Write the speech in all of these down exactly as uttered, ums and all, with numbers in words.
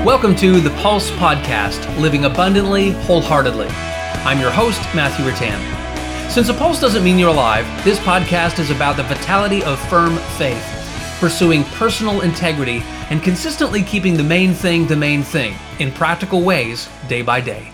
Welcome to the Pulse Podcast, Living Abundantly, Wholeheartedly. I'm your host, Matthew Rattan. Since a pulse doesn't mean you're alive, this podcast is about the vitality of firm faith, pursuing personal integrity, and consistently keeping the main thing the main thing in practical ways, day by day.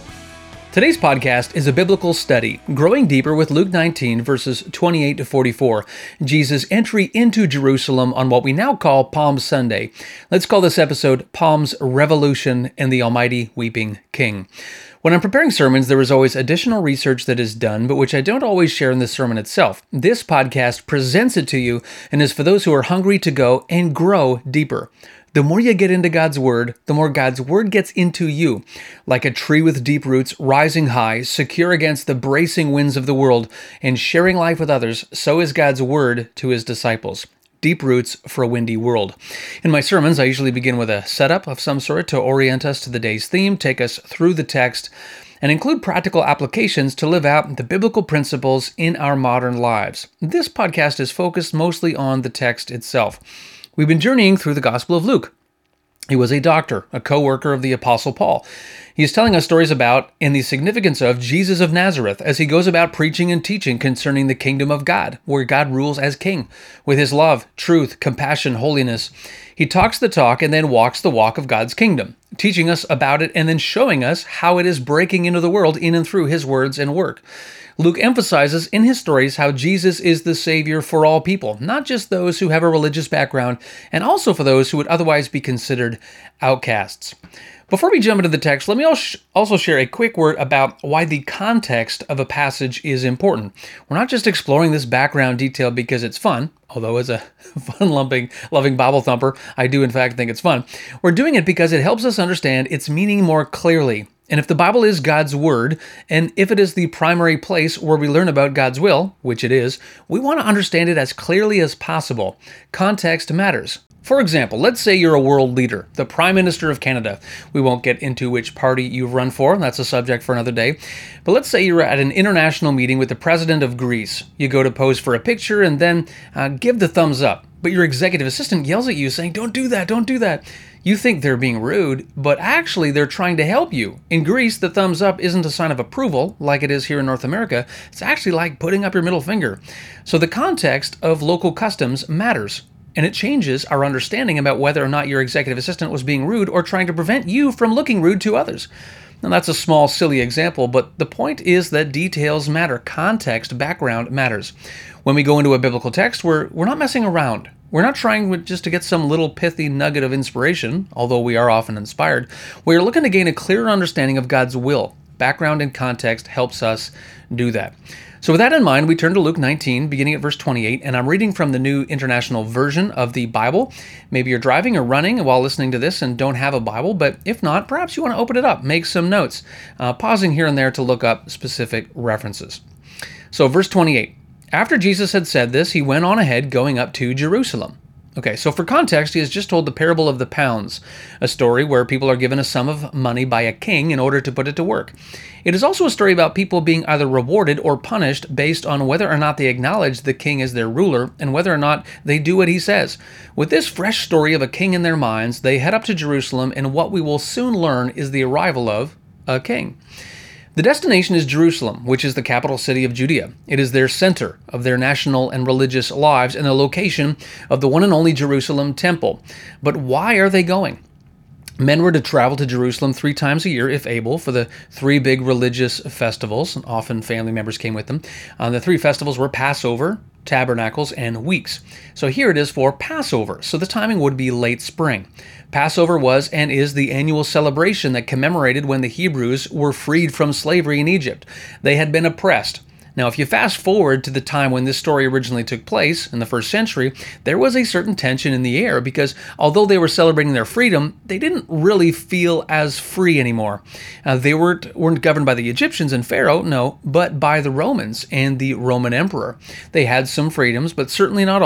Today's podcast is a biblical study, growing deeper with Luke nineteen, verses twenty-eight to forty-four, Jesus' entry into Jerusalem on what we now call Palm Sunday. Let's call this episode Palm's Revolution and the Almighty Weeping King. When I'm preparing sermons, there is always additional research that is done, but which I don't always share in the sermon itself. This podcast presents it to you and is for those who are hungry to go and grow deeper. The more you get into God's Word, the more God's Word gets into you. Like a tree with deep roots, rising high, secure against the bracing winds of the world, and sharing life with others, so is God's Word to His disciples. Deep roots for a windy world. In my sermons, I usually begin with a setup of some sort to orient us to the day's theme, take us through the text, and include practical applications to live out the biblical principles in our modern lives. This podcast is focused mostly on the text itself. We've been journeying through the Gospel of Luke. He was a doctor, a co-worker of the Apostle Paul. He is telling us stories about and the significance of Jesus of Nazareth as he goes about preaching and teaching concerning the kingdom of God, where God rules as king, with his love, truth, compassion, holiness. He talks the talk and then walks the walk of God's kingdom, teaching us about it and then showing us how it is breaking into the world in and through his words and work. Luke emphasizes in his stories how Jesus is the Savior for all people, not just those who have a religious background, and also for those who would otherwise be considered outcasts. Before we jump into the text, let me also share a quick word about why the context of a passage is important. We're not just exploring this background detail because it's fun, although as a fun-loving loving Bible thumper, I do in fact think it's fun. We're doing it because it helps us understand its meaning more clearly. And if the Bible is God's Word, and if it is the primary place where we learn about God's will, which it is, we want to understand it as clearly as possible. Context matters. For example, let's say you're a world leader, the Prime Minister of Canada. We won't get into which party you've run for, that's a subject for another day. But let's say you're at an international meeting with the President of Greece. You go to pose for a picture and then uh, give the thumbs up. But your executive assistant yells at you saying, "Don't do that, don't do that." You think they're being rude, but actually they're trying to help you. In Greece, the thumbs up isn't a sign of approval like it is here in North America. It's actually like putting up your middle finger. So the context of local customs matters, and it changes our understanding about whether or not your executive assistant was being rude or trying to prevent you from looking rude to others. Now that's a small, silly example, but the point is that details matter. Context, background matters. When we go into a biblical text, we're, we're not messing around. We're not trying just to get some little pithy nugget of inspiration, although we are often inspired. We're looking to gain a clearer understanding of God's will. Background and context helps us do that. So with that in mind, we turn to Luke nineteen, beginning at verse twenty-eight, and I'm reading from the New International Version of the Bible. Maybe you're driving or running while listening to this and don't have a Bible, but if not, perhaps you want to open it up, make some notes, uh, pausing here and there to look up specific references. So verse twenty-eight. After Jesus had said this, he went on ahead, going up to Jerusalem. Okay, so for context, he has just told the parable of the pounds, a story where people are given a sum of money by a king in order to put it to work. It is also a story about people being either rewarded or punished based on whether or not they acknowledge the king as their ruler and whether or not they do what he says. With this fresh story of a king in their minds, they head up to Jerusalem, and what we will soon learn is the arrival of a king. The destination is Jerusalem, which is the capital city of Judea. It is their center of their national and religious lives and the location of the one and only Jerusalem temple. But why are they going? Men were to travel to Jerusalem three times a year, if able, for the three big religious festivals. Often family members came with them. Uh, the three festivals were Passover, Tabernacles, and Weeks. So here it is for Passover. So the timing would be late spring. Passover was and is the annual celebration that commemorated when the Hebrews were freed from slavery in Egypt. They had been oppressed. Now, if you fast forward to the time when this story originally took place, in the first century, there was a certain tension in the air because although they were celebrating their freedom, they didn't really feel as free anymore. Uh, they weren't, weren't governed by the Egyptians and Pharaoh, no, but by the Romans and the Roman emperor. They had some freedoms, but certainly not all.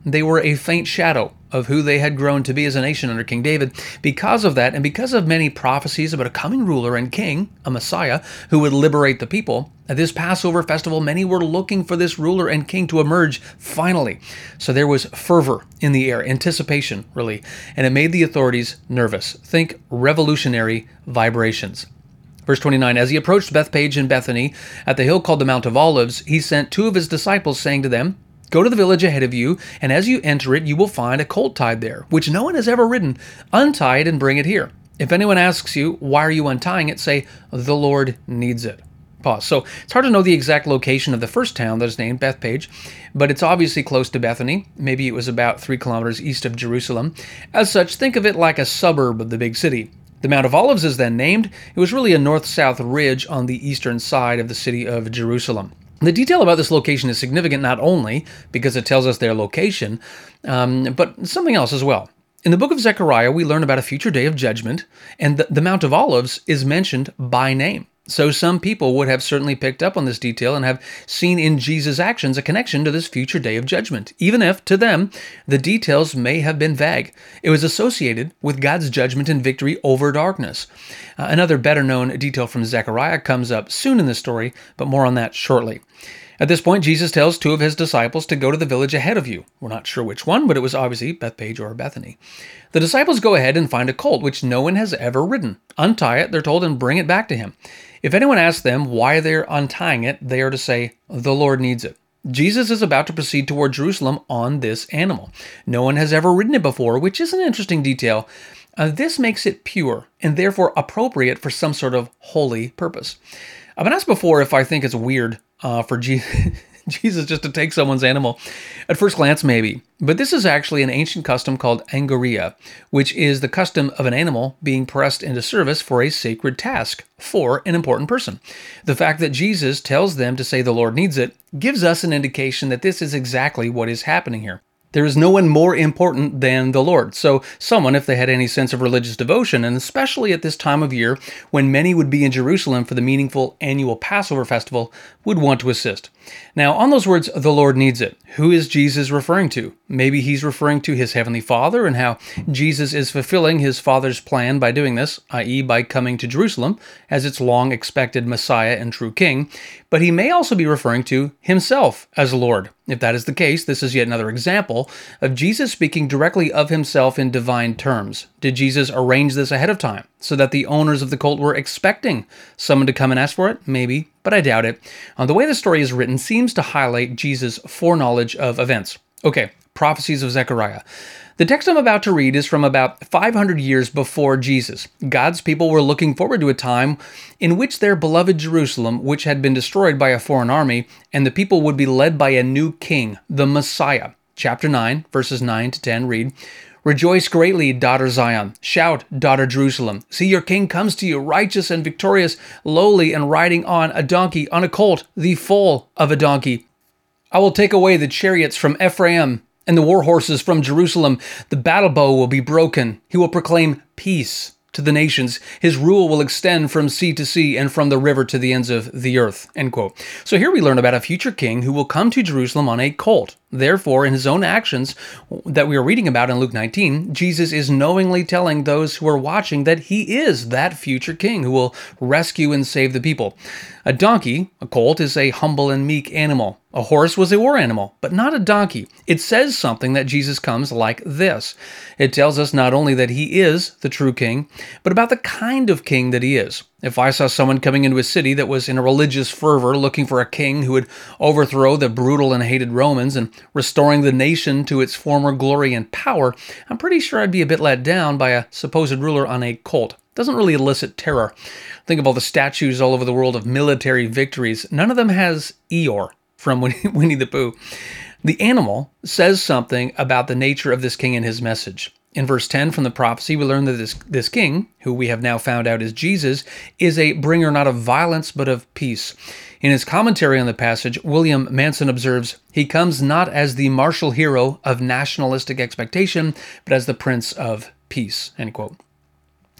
They were a faint shadow of who they had grown to be as a nation under King David. Because of that, and because of many prophecies about a coming ruler and king, a Messiah, who would liberate the people, at this Passover festival, many were looking for this ruler and king to emerge finally. So there was fervor in the air, anticipation, really, and it made the authorities nervous. Think revolutionary vibrations. Verse twenty-nine, as he approached Bethphage and Bethany at the hill called the Mount of Olives, he sent two of his disciples, saying to them, go to the village ahead of you, and as you enter it, you will find a colt tied there, which no one has ever ridden. Untie it and bring it here. If anyone asks you, why are you untying it, say, the Lord needs it. Pause. So it's hard to know the exact location of the first town that is named Bethphage, but it's obviously close to Bethany. Maybe it was about three kilometers east of Jerusalem. As such, think of it like a suburb of the big city. The Mount of Olives is then named. It was really a north-south ridge on the eastern side of the city of Jerusalem. The detail about this location is significant not only because it tells us their location, um, but something else as well. In the book of Zechariah, we learn about a future day of judgment, and the, the Mount of Olives is mentioned by name. So some people would have certainly picked up on this detail and have seen in Jesus' actions a connection to this future day of judgment, even if, to them, the details may have been vague. It was associated with God's judgment and victory over darkness. Uh, another better-known detail from Zechariah comes up soon in the story, but more on that shortly. At this point, Jesus tells two of his disciples to go to the village ahead of you. We're not sure which one, but it was obviously Bethphage or Bethany. The disciples go ahead and find a colt, which no one has ever ridden. Untie it, they're told, and bring it back to him. If anyone asks them why they're untying it, they are to say, the Lord needs it. Jesus is about to proceed toward Jerusalem on this animal. No one has ever ridden it before, which is an interesting detail. Uh, this makes it pure and therefore appropriate for some sort of holy purpose. I've been asked before if I think it's weird uh, for Jesus. Jesus just to take someone's animal. At first glance, maybe. But this is actually an ancient custom called angaria, which is the custom of an animal being pressed into service for a sacred task for an important person. The fact that Jesus tells them to say the Lord needs it gives us an indication that this is exactly what is happening here. There is no one more important than the Lord. So someone, if they had any sense of religious devotion, and especially at this time of year when many would be in Jerusalem for the meaningful annual Passover festival, would want to assist. Now, on those words, the Lord needs it, who is Jesus referring to? Maybe he's referring to his heavenly Father and how Jesus is fulfilling his Father's plan by doing this, that is by coming to Jerusalem as its long-expected Messiah and true King. But he may also be referring to himself as Lord. If that is the case, this is yet another example of Jesus speaking directly of himself in divine terms. Did Jesus arrange this ahead of time so that the owners of the colt were expecting someone to come and ask for it? Maybe, but I doubt it. Uh, the way the story is written seems to highlight Jesus' foreknowledge of events. Okay, prophecies of Zechariah. The text I'm about to read is from about five hundred years before Jesus. God's people were looking forward to a time in which their beloved Jerusalem, which had been destroyed by a foreign army, and the people would be led by a new king, the Messiah. Chapter nine, verses nine to ten read, Rejoice greatly, daughter Zion. Shout, daughter Jerusalem. See, your king comes to you, righteous and victorious, lowly and riding on a donkey, on a colt, the foal of a donkey. I will take away the chariots from Ephraim and the war horses from Jerusalem. The battle bow will be broken. He will proclaim peace to the nations. His rule will extend from sea to sea and from the river to the ends of the earth. End quote. So here we learn about a future king who will come to Jerusalem on a colt. Therefore, in his own actions that we are reading about in Luke nineteen, Jesus is knowingly telling those who are watching that he is that future king who will rescue and save the people. A donkey, a colt, is a humble and meek animal. A horse was a war animal, but not a donkey. It says something that Jesus comes like this. It tells us not only that he is the true king, but about the kind of king that he is. If I saw someone coming into a city that was in a religious fervor looking for a king who would overthrow the brutal and hated Romans and restoring the nation to its former glory and power, I'm pretty sure I'd be a bit let down by a supposed ruler on a colt. Doesn't really elicit terror. Think of all the statues all over the world of military victories. None of them has Eeyore from Winnie the Pooh. The animal says something about the nature of this king and his message. In verse ten from the prophecy, we learn that this, this king, who we have now found out is Jesus, is a bringer not of violence but of peace. In his commentary on the passage, William Manson observes, he comes not as the martial hero of nationalistic expectation, but as the prince of peace. End quote.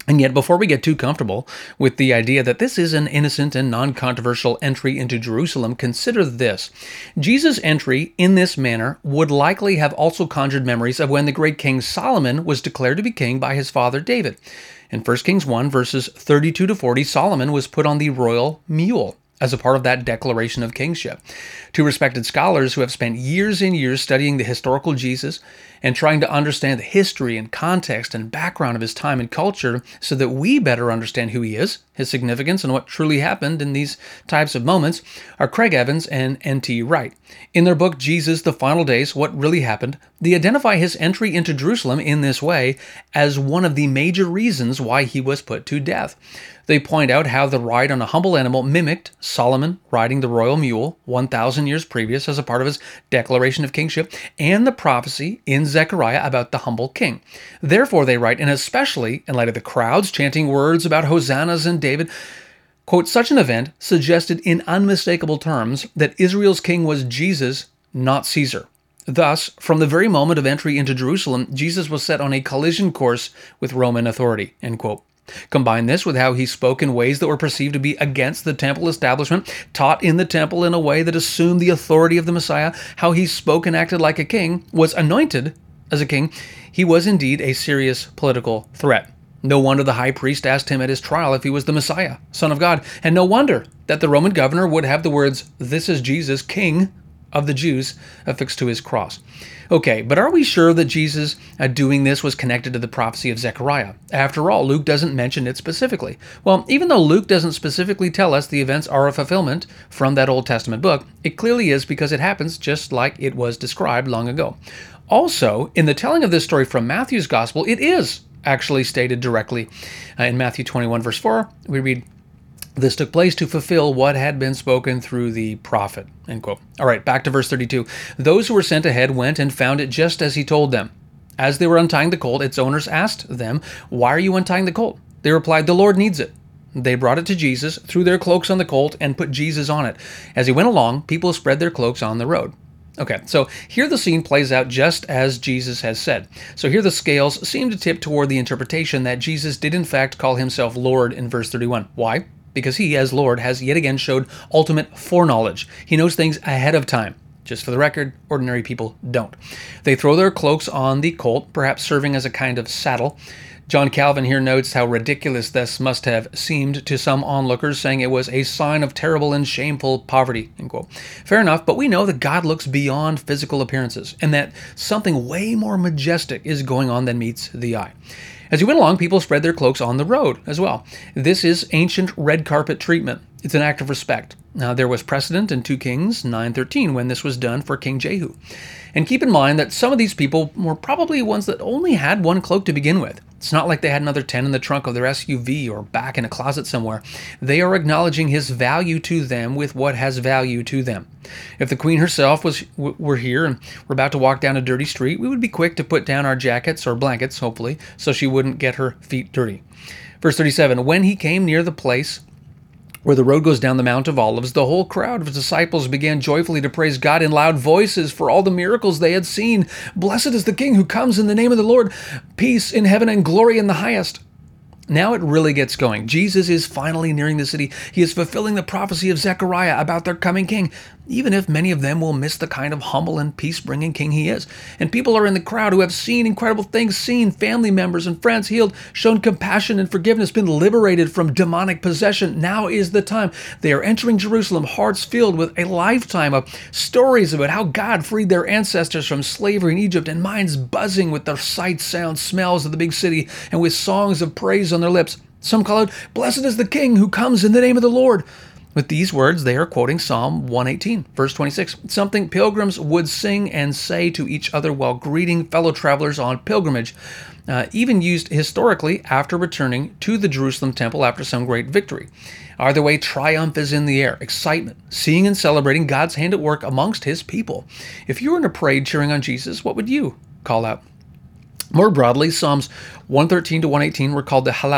And yet, before we get too comfortable with the idea that this is an innocent and non-controversial entry into Jerusalem, consider this. Jesus' entry in this manner would likely have also conjured memories of when the great King Solomon was declared to be king by his father David. In First Kings one, verses thirty-two to forty, Solomon was put on the royal mule as a part of that declaration of kingship. Two respected scholars who have spent years and years studying the historical Jesus and trying to understand the history and context and background of his time and culture so that we better understand who he is, his significance, and what truly happened in these types of moments are Craig Evans and N T Wright. In their book, Jesus, The Final Days, What Really Happened, they identify his entry into Jerusalem in this way as one of the major reasons why he was put to death. They point out how the ride on a humble animal mimicked Solomon riding the royal mule one thousand years previous as a part of his declaration of kingship, and the prophecy in Zechariah about the humble king. Therefore, they write, and especially in light of the crowds chanting words about hosannas and David, quote, such an event suggested in unmistakable terms that Israel's king was Jesus, not Caesar. Thus, from the very moment of entry into Jerusalem, Jesus was set on a collision course with Roman authority, end quote. Combine this with how he spoke in ways that were perceived to be against the temple establishment, taught in the temple in a way that assumed the authority of the Messiah, how he spoke and acted like a king, was anointed as a king. He was indeed a serious political threat. No wonder the high priest asked him at his trial if he was the Messiah, Son of God, and no wonder that the Roman governor would have the words, "This is Jesus, King of the Jews," affixed to his cross. Okay, but are we sure that Jesus uh, doing this was connected to the prophecy of Zechariah? After all, Luke doesn't mention it specifically. Well, even though Luke doesn't specifically tell us the events are a fulfillment from that Old Testament book, it clearly is because it happens just like it was described long ago. Also, in the telling of this story from Matthew's Gospel, it is actually stated directly. Uh, in Matthew twenty-one, verse four, we read, "This took place to fulfill what had been spoken through the prophet," end quote. All right, back to verse thirty-two. "Those who were sent ahead went and found it just as he told them. As they were untying the colt, its owners asked them, 'Why are you untying the colt?' They replied, 'The Lord needs it.' They brought it to Jesus, threw their cloaks on the colt, and put Jesus on it. As he went along, people spread their cloaks on the road." Okay, so here the scene plays out just as Jesus has said. So here the scales seem to tip toward the interpretation that Jesus did in fact call himself Lord in verse thirty-one. Why? Because he, as Lord, has yet again showed ultimate foreknowledge. He knows things ahead of time. Just for the record, ordinary people don't. They throw their cloaks on the colt, perhaps serving as a kind of saddle. John Calvin here notes how ridiculous this must have seemed to some onlookers, saying it was a sign of terrible and shameful poverty, end quote. Fair enough, but we know that God looks beyond physical appearances, and that something way more majestic is going on than meets the eye. As he went along, people spread their cloaks on the road as well. This is ancient red carpet treatment. It's an act of respect. Now, there was precedent in Second Kings nine thirteen when this was done for King Jehu. And keep in mind that some of these people were probably ones that only had one cloak to begin with. It's not like they had another ten in the trunk of their S U V or back in a closet somewhere. They are acknowledging his value to them with what has value to them. If the queen herself was were here and we're about to walk down a dirty street, we would be quick to put down our jackets or blankets, hopefully, so she wouldn't get her feet dirty. Verse thirty-seven, "When he came near the place where the road goes down the Mount of Olives, the whole crowd of his disciples began joyfully to praise God in loud voices for all the miracles they had seen. 'Blessed is the King who comes in the name of the Lord. Peace in heaven and glory in the highest.'" Now it really gets going. Jesus is finally nearing the city. He is fulfilling the prophecy of Zechariah about their coming king, even if many of them will miss the kind of humble and peace-bringing king he is. And people are in the crowd who have seen incredible things, seen family members and friends healed, shown compassion and forgiveness, been liberated from demonic possession. Now is the time. They are entering Jerusalem, hearts filled with a lifetime of stories about how God freed their ancestors from slavery in Egypt, and minds buzzing with the sights, sounds, smells of the big city, and with songs of praise on their lips. Some call out, "Blessed is the King who comes in the name of the Lord." With these words, they are quoting Psalm one eighteen, verse twenty-six, something pilgrims would sing and say to each other while greeting fellow travelers on pilgrimage, uh, even used historically after returning to the Jerusalem temple after some great victory. Either way, triumph is in the air, excitement, seeing and celebrating God's hand at work amongst his people. If you were in a parade cheering on Jesus, what would you call out? More broadly, Psalms one thirteen to one eighteen were called the Hallel,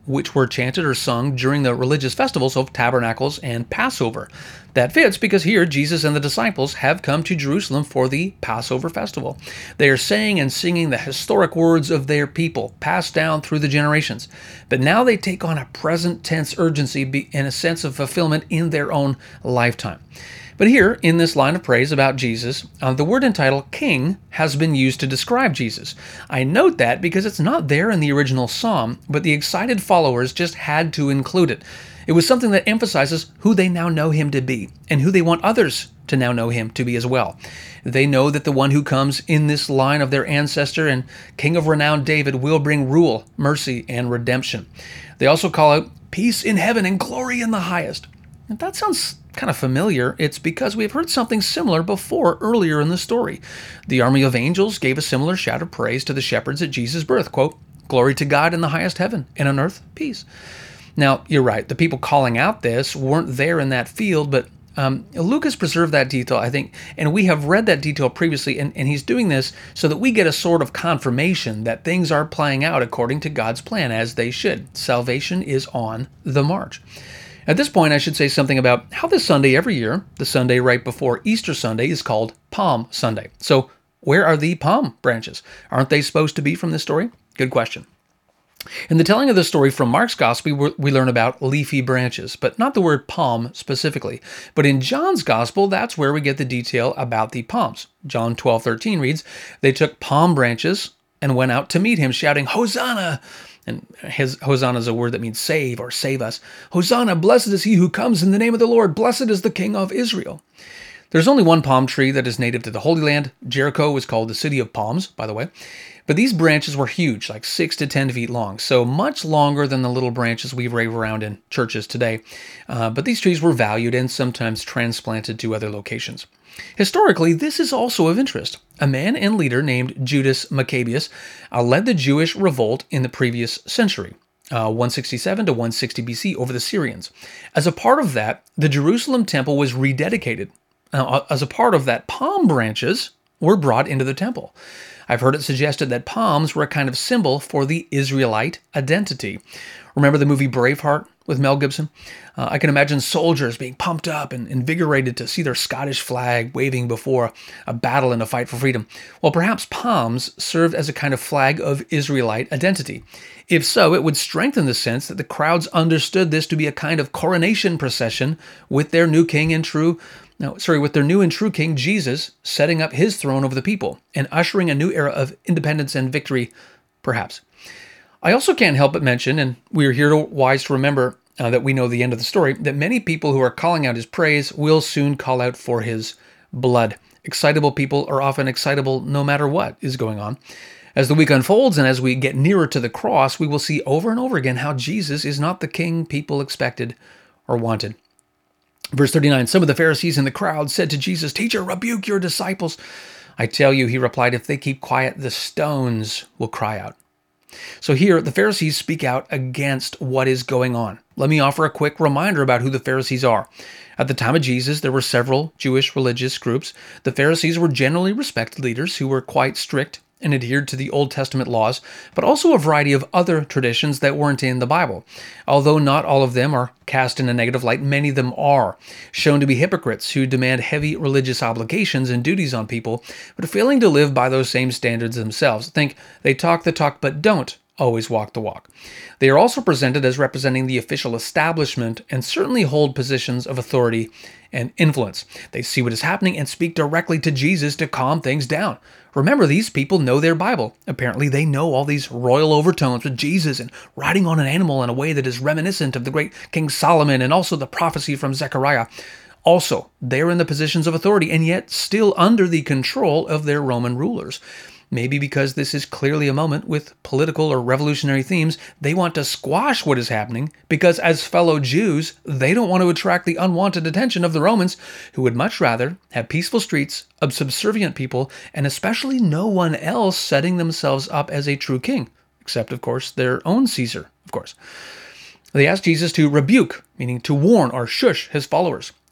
which were chanted or sung during the religious festivals of Tabernacles and Passover. That fits because here Jesus and the disciples have come to Jerusalem for the Passover festival. They are saying and singing the historic words of their people, passed down through the generations. But now they take on a present tense urgency and a sense of fulfillment in their own lifetime. But here, in this line of praise about Jesus, uh, the word entitled king has been used to describe Jesus. I note that because it's not there in the original psalm, but the excited followers just had to include it. It was something that emphasizes who they now know him to be, and who they want others to now know him to be as well. They know that the one who comes in this line of their ancestor and king of renown David will bring rule, mercy, and redemption. They also call out peace in heaven and glory in the highest. If that sounds kind of familiar, it's because we've heard something similar before earlier in the story. The army of angels gave a similar shout of praise to the shepherds at Jesus' birth, quote, "Glory to God in the highest heaven, and on earth peace." Now, you're right, the people calling out this weren't there in that field, but um, Luke has preserved that detail, I think, and we have read that detail previously, and, and he's doing this so that we get a sort of confirmation that things are playing out according to God's plan, as they should. Salvation is on the march. At this point, I should say something about how this Sunday every year, the Sunday right before Easter Sunday, is called Palm Sunday. So where are the palm branches? Aren't they supposed to be from this story? Good question. In the telling of the story from Mark's Gospel, we learn about leafy branches, but not the word palm specifically. But in John's Gospel, that's where we get the detail about the palms. John twelve thirteen reads, "They took palm branches and went out to meet him, shouting, 'Hosanna!'" And his, Hosanna is a word that means save or save us. "Hosanna, blessed is he who comes in the name of the Lord. Blessed is the King of Israel." There's only one palm tree that is native to the Holy Land. Jericho was called the City of Palms, by the way. But these branches were huge, like six to ten feet long, so much longer than the little branches we wave around in churches today. Uh, but these trees were valued and sometimes transplanted to other locations. Historically, this is also of interest. A man and leader named Judas Maccabeus uh, led the Jewish revolt in the previous century, uh, one sixty-seven to one sixty B C, over the Syrians. As a part of that, the Jerusalem temple was rededicated. Uh, as a part of that, palm branches were brought into the temple. I've heard it suggested that palms were a kind of symbol for the Israelite identity. Remember the movie Braveheart with Mel Gibson? Uh, I can imagine soldiers being pumped up and invigorated to see their Scottish flag waving before a battle in a fight for freedom. Well, perhaps palms served as a kind of flag of Israelite identity. If so, it would strengthen the sense that the crowds understood this to be a kind of coronation procession with their new king and true No, sorry, with their new and true king, Jesus, setting up his throne over the people and ushering a new era of independence and victory, perhaps. I also can't help but mention, and we are here to wise to remember uh, that we know the end of the story, that many people who are calling out his praise will soon call out for his blood. Excitable people are often excitable no matter what is going on. As the week unfolds and as we get nearer to the cross, we will see over and over again how Jesus is not the king people expected or wanted. Verse thirty-nine, some of the Pharisees in the crowd said to Jesus, "Teacher, rebuke your disciples." "I tell you," he replied, "if they keep quiet, the stones will cry out." So here, the Pharisees speak out against what is going on. Let me offer a quick reminder about who the Pharisees are. At the time of Jesus, there were several Jewish religious groups. The Pharisees were generally respected leaders who were quite strict and adhered to the Old Testament laws, but also a variety of other traditions that weren't in the Bible. Although not all of them are cast in a negative light, many of them are shown to be hypocrites who demand heavy religious obligations and duties on people, but are failing to live by those same standards themselves. Think they talk the talk, but don't always walk the walk. They are also presented as representing the official establishment and certainly hold positions of authority and influence. They see what is happening and speak directly to Jesus to calm things down. Remember, these people know their Bible. Apparently, they know all these royal overtones with Jesus and riding on an animal in a way that is reminiscent of the great King Solomon and also the prophecy from Zechariah. Also, they're in the positions of authority and yet still under the control of their Roman rulers. Maybe because this is clearly a moment with political or revolutionary themes, they want to squash what is happening because as fellow Jews, they don't want to attract the unwanted attention of the Romans, who would much rather have peaceful streets of subservient people and especially no one else setting themselves up as a true king, except, of course, their own Caesar, of course. They asked Jesus to rebuke, meaning to warn or shush his followers.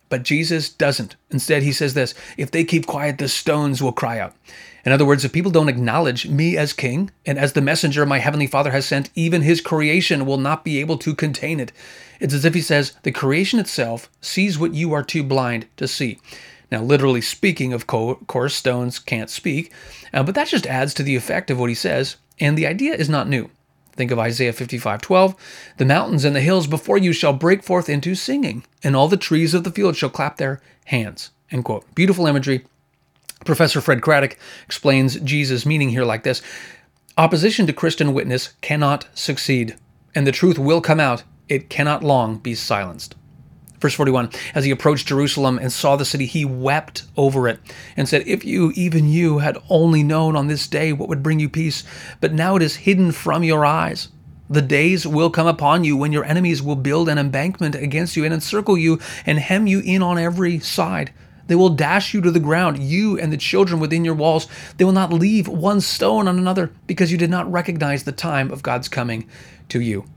But Jesus doesn't. Instead, he says this, if they keep quiet, the stones will cry out. In other words, if people don't acknowledge me as king and as the messenger my heavenly Father has sent, even his creation will not be able to contain it. It's as if he says, the creation itself sees what you are too blind to see. Now, literally speaking, of course, stones can't speak, uh, but that just adds to the effect of what he says, and the idea is not new. Think of Isaiah fifty-five twelve. The mountains and the hills before you shall break forth into singing, and all the trees of the field shall clap their hands. End quote. Beautiful imagery. Professor Fred Craddock explains Jesus' meaning here like this. Opposition to Christian witness cannot succeed, and the truth will come out. It cannot long be silenced. Verse forty-one, as he approached Jerusalem and saw the city, he wept over it and said, if you, even you, had only known on this day what would bring you peace, but now it is hidden from your eyes. The days will come upon you when your enemies will build an embankment against you and encircle you and hem you in on every side. They will dash you to the ground, you and the children within your walls. They will not leave one stone on another because you did not recognize the time of God's coming to you.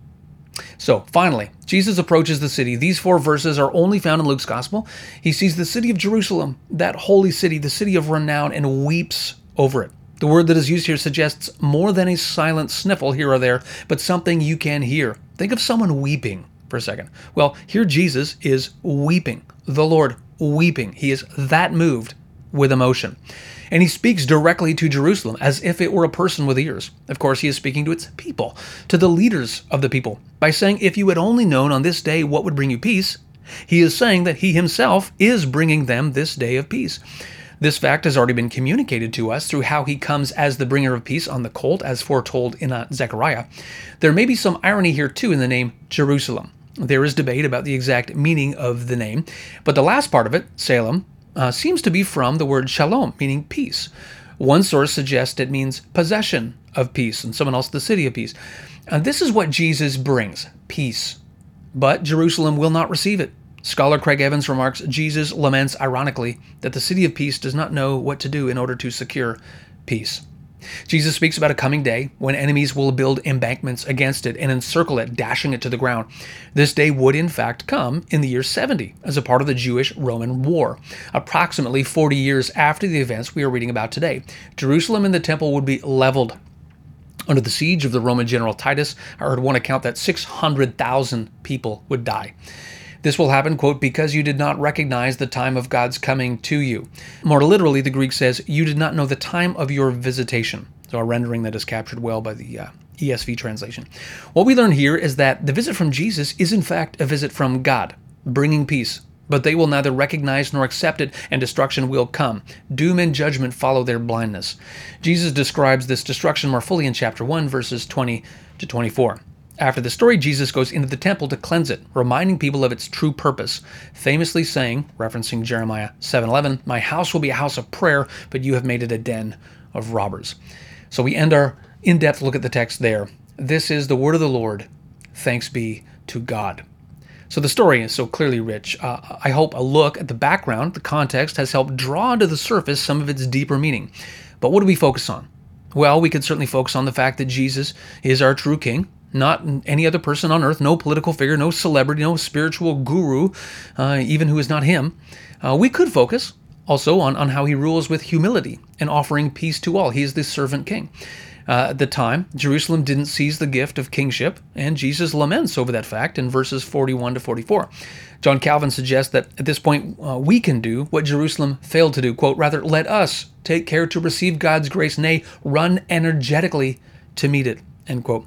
So, finally, Jesus approaches the city. These four verses are only found in Luke's gospel. He sees the city of Jerusalem, that holy city, the city of renown, and weeps over it. The word that is used here suggests more than a silent sniffle here or there, but something you can hear. Think of someone weeping for a second. Well, here Jesus is weeping, the Lord weeping. He is that moved with emotion. And he speaks directly to Jerusalem as if it were a person with ears. Of course, he is speaking to its people, to the leaders of the people, by saying, if you had only known on this day what would bring you peace, he is saying that he himself is bringing them this day of peace. This fact has already been communicated to us through how he comes as the bringer of peace on the colt, as foretold in uh, Zechariah. There may be some irony here, too, in the name Jerusalem. There is debate about the exact meaning of the name, but the last part of it, Salem, Uh, seems to be from the word shalom, meaning peace. One source suggests it means possession of peace, and someone else the city of peace. And this is what Jesus brings, peace. But Jerusalem will not receive it. Scholar Craig Evans remarks, Jesus laments ironically that the city of peace does not know what to do in order to secure peace. Jesus speaks about a coming day when enemies will build embankments against it and encircle it, dashing it to the ground. This day would in fact come in the year seventy as a part of the Jewish-Roman War, approximately forty years after the events we are reading about today. Jerusalem and the temple would be leveled. Under the siege of the Roman general Titus, I heard one account that six hundred thousand people would die. This will happen, quote, because you did not recognize the time of God's coming to you. More literally, the Greek says, you did not know the time of your visitation. So a rendering that is captured well by the uh, E S V translation. What we learn here is that the visit from Jesus is in fact a visit from God, bringing peace. But they will neither recognize nor accept it, and destruction will come. Doom and judgment follow their blindness. Jesus describes this destruction more fully in chapter one, verses twenty to twenty-four. After the story, Jesus goes into the temple to cleanse it, reminding people of its true purpose, famously saying, referencing Jeremiah seven eleven, my house will be a house of prayer, but you have made it a den of robbers. So we end our in-depth look at the text there. This is the word of the Lord. Thanks be to God. So the story is so clearly rich. Uh, I hope a look at the background, the context, has helped draw to the surface some of its deeper meaning. But what do we focus on? Well, we could certainly focus on the fact that Jesus is our true king, not any other person on earth, no political figure, no celebrity, no spiritual guru, uh, even who is not him. Uh, we could focus also on, on how he rules with humility and offering peace to all. He is the servant king. Uh, at the time, Jerusalem didn't seize the gift of kingship, and Jesus laments over that fact in verses forty-one to forty-four. John Calvin suggests that at this point uh, we can do what Jerusalem failed to do. Quote, rather, let us take care to receive God's grace, nay, run energetically to meet it, end quote.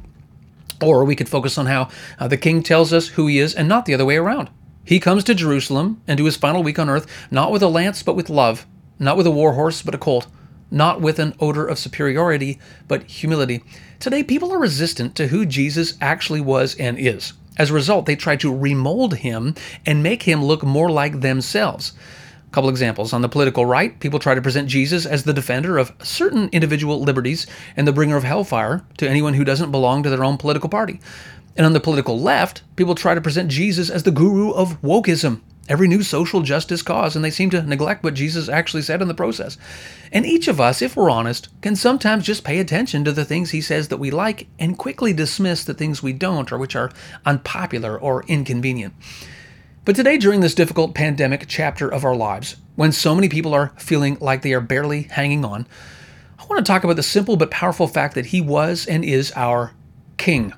Or we could focus on how uh, the king tells us who he is and not the other way around. He comes to Jerusalem and to his final week on earth, not with a lance, but with love, not with a war horse, but a colt, not with an odor of superiority, but humility. Today, people are resistant to who Jesus actually was and is. As a result, they try to remold him and make him look more like themselves. A couple examples. On the political right, people try to present Jesus as the defender of certain individual liberties and the bringer of hellfire to anyone who doesn't belong to their own political party. And on the political left, people try to present Jesus as the guru of wokeism, every new social justice cause, and they seem to neglect what Jesus actually said in the process. And each of us, if we're honest, can sometimes just pay attention to the things he says that we like and quickly dismiss the things we don't or which are unpopular or inconvenient. But today, during this difficult pandemic chapter of our lives, when so many people are feeling like they are barely hanging on, I want to talk about the simple but powerful fact that he was and is our King.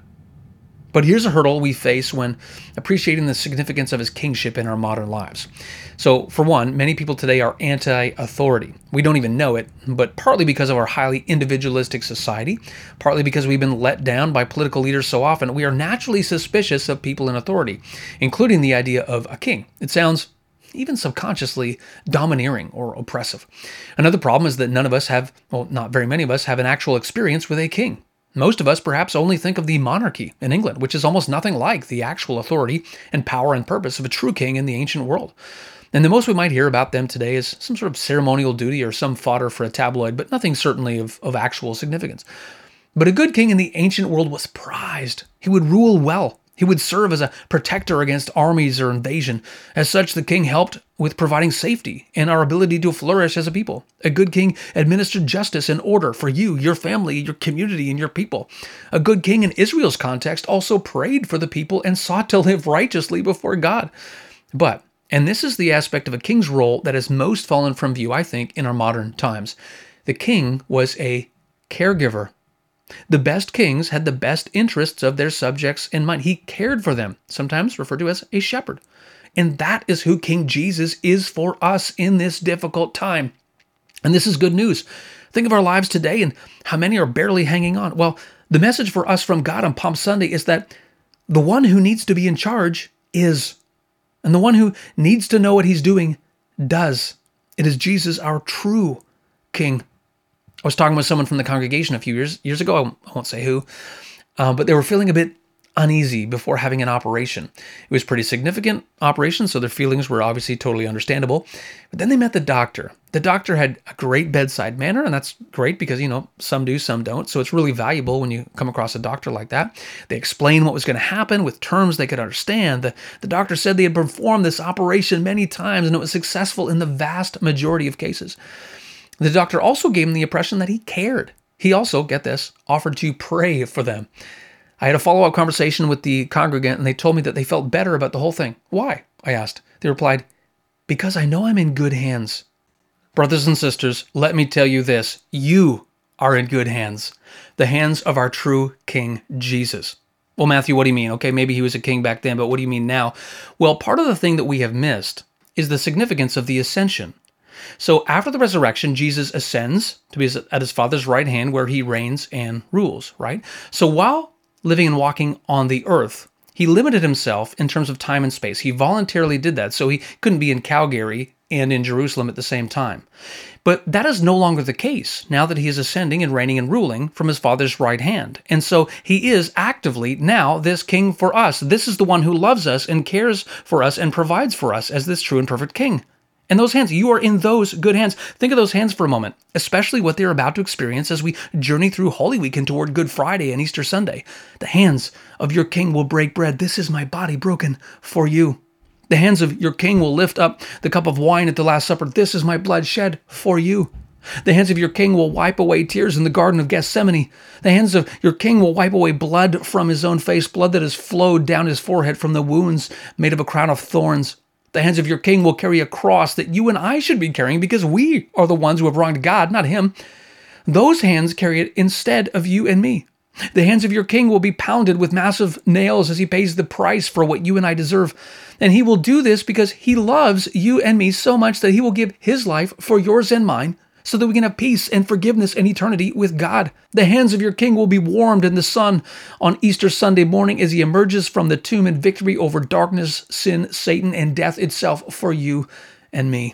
But here's a hurdle we face when appreciating the significance of his kingship in our modern lives. So, for one, many people today are anti-authority. We don't even know it, but partly because of our highly individualistic society, partly because we've been let down by political leaders so often, we are naturally suspicious of people in authority, including the idea of a king. It sounds even subconsciously domineering or oppressive. Another problem is that none of us have, well, not very many of us have an actual experience with a king. Most of us perhaps only think of the monarchy in England, which is almost nothing like the actual authority and power and purpose of a true king in the ancient world. And the most we might hear about them today is some sort of ceremonial duty or some fodder for a tabloid, but nothing certainly of, of actual significance. But a good king in the ancient world was prized. He would rule well. He would serve as a protector against armies or invasion. As such, the king helped with providing safety and our ability to flourish as a people. A good king administered justice and order for you, your family, your community, and your people. A good king in Israel's context also prayed for the people and sought to live righteously before God. But, and this is the aspect of a king's role that has most fallen from view, I think, in our modern times, the king was a caregiver. The best kings had the best interests of their subjects in mind. He cared for them, sometimes referred to as a shepherd. And that is who King Jesus is for us in this difficult time. And this is good news. Think of our lives today and how many are barely hanging on. Well, the message for us from God on Palm Sunday is that the one who needs to be in charge is, and the one who needs to know what he's doing does. It is Jesus, our true King. I was talking with someone from the congregation a few years years ago, I won't say who, uh, but they were feeling a bit uneasy before having an operation. It was a pretty significant operation, so their feelings were obviously totally understandable. But then they met the doctor. The doctor had a great bedside manner, and that's great because, you know, some do, some don't. So it's really valuable when you come across a doctor like that. They explained what was going to happen with terms they could understand. The, the doctor said they had performed this operation many times, and it was successful in the vast majority of cases. The doctor also gave him the impression that he cared. He also, get this, offered to pray for them. I had a follow-up conversation with the congregant, and they told me that they felt better about the whole thing. Why? I asked. They replied, because I know I'm in good hands. Brothers and sisters, let me tell you this. You are in good hands. The hands of our true King Jesus. Well, Matthew, what do you mean? Okay, maybe he was a king back then, but what do you mean now? Well, part of the thing that we have missed is the significance of the ascension. So after the resurrection, Jesus ascends to be at his Father's right hand where he reigns and rules, right? So while living and walking on the earth, he limited himself in terms of time and space. He voluntarily did that, so he couldn't be in Calgary and in Jerusalem at the same time. But that is no longer the case now that he is ascending and reigning and ruling from his Father's right hand. And so he is actively now this king for us. This is the one who loves us and cares for us and provides for us as this true and perfect king. And those hands, you are in those good hands. Think of those hands for a moment, especially what they're about to experience as we journey through Holy Week and toward Good Friday and Easter Sunday. The hands of your king will break bread. This is my body broken for you. The hands of your king will lift up the cup of wine at the Last Supper. This is my blood shed for you. The hands of your king will wipe away tears in the Garden of Gethsemane. The hands of your king will wipe away blood from his own face, blood that has flowed down his forehead from the wounds made of a crown of thorns. The hands of your king will carry a cross that you and I should be carrying because we are the ones who have wronged God, not him. Those hands carry it instead of you and me. The hands of your king will be pounded with massive nails as he pays the price for what you and I deserve. And he will do this because he loves you and me so much that he will give his life for yours and mine so that we can have peace and forgiveness and eternity with God. The hands of your king will be warmed in the sun on Easter Sunday morning as he emerges from the tomb in victory over darkness, sin, Satan, and death itself for you and me.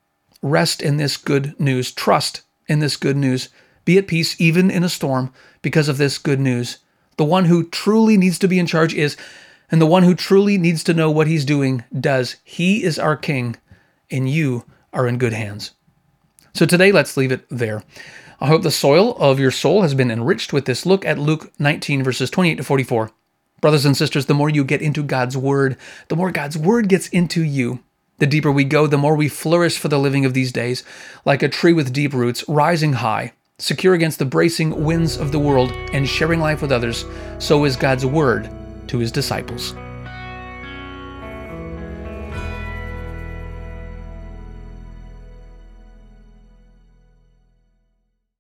Rest in this good news. Trust in this good news. Be at peace even in a storm because of this good news. The one who truly needs to be in charge is, and the one who truly needs to know what he's doing does. He is our king, and you are in good hands. So today, let's leave it there. I hope the soil of your soul has been enriched with this look at Luke nineteen, verses twenty-eight to forty-four. Brothers and sisters, the more you get into God's word, the more God's word gets into you. The deeper we go, the more we flourish for the living of these days, like a tree with deep roots, rising high, secure against the bracing winds of the world, and sharing life with others. So is God's word to his disciples.